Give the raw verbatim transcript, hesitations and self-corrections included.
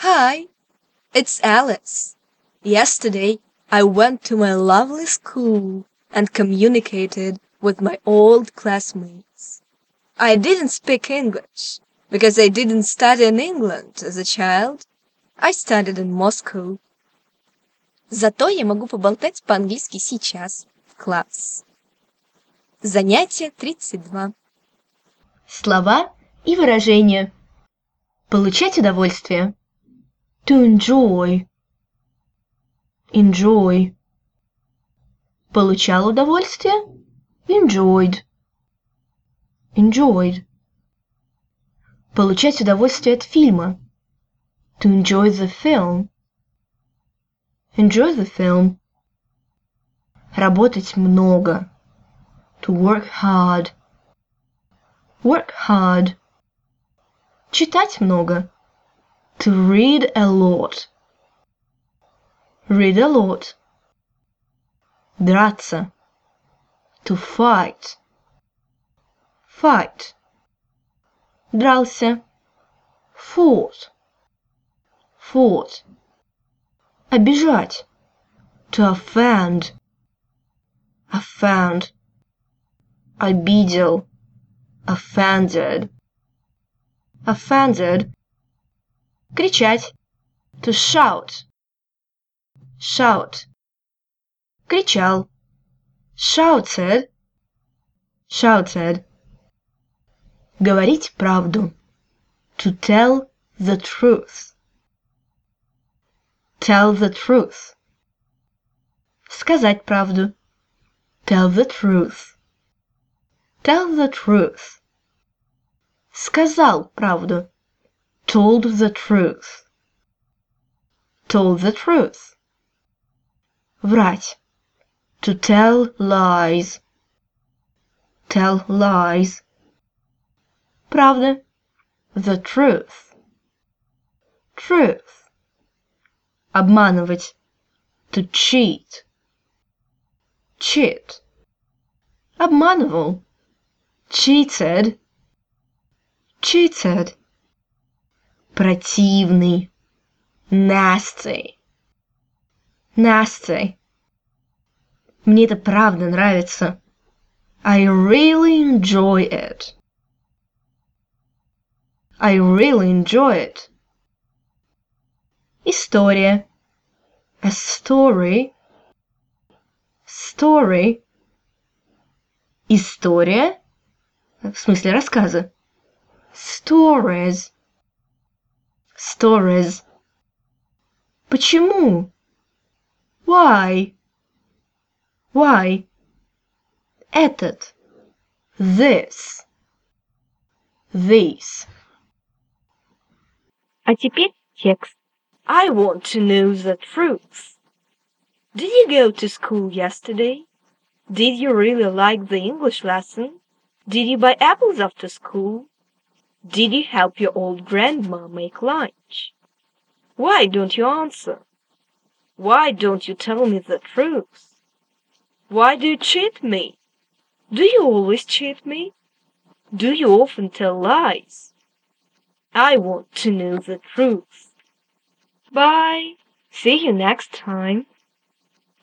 Hi, it's Alice. Yesterday, I went to my lovely school and communicated with my old classmates. I didn't speak English because I didn't study in England as a child. I studied in Moscow. Зато я могу поболтать по-английски сейчас в класс. Занятие тридцать два. Слова и выражения. Получать удовольствие. To enjoy. Enjoy. Получал удовольствие. Enjoyed. Enjoyed. Получать удовольствие от фильма. To enjoy the film. Enjoy the film. Работать много. To work hard. Work hard. Читать много. To read a lot. Read a lot. Драться. To fight. Fight. Дрался. Fought. Fought. Обижать. To offend. Offend. Обидел. Offended. Offended. Кричать. To shout. Shout. Кричал. Shouted. Shouted. Говорить правду. To tell the truth. Tell the truth. Сказать правду. Tell the truth. Tell the truth. Сказал правду. Told the truth. Told the truth. Врать. To tell lies. Tell lies. Правда. The truth. Truth. Обманывать. To cheat. Cheat. Обманывал. Cheated. Cheated. Противный. Nasty. Nasty. Мне это правда нравится. I really enjoy it. I really enjoy it. История. A story. Story. История. В смысле рассказа. Stories. Stories. Почему? Why? Why? Этот. This. This. А теперь текст. I want to know the truth. Did you go to school yesterday? Did you really like the English lesson? Did you buy apples after school? Did you help your old grandma make lunch? Why don't you answer? Why don't you tell me the truth? Why do you cheat me? Do you always cheat me? Do you often tell lies? I want to know the truth. Bye. See you next time.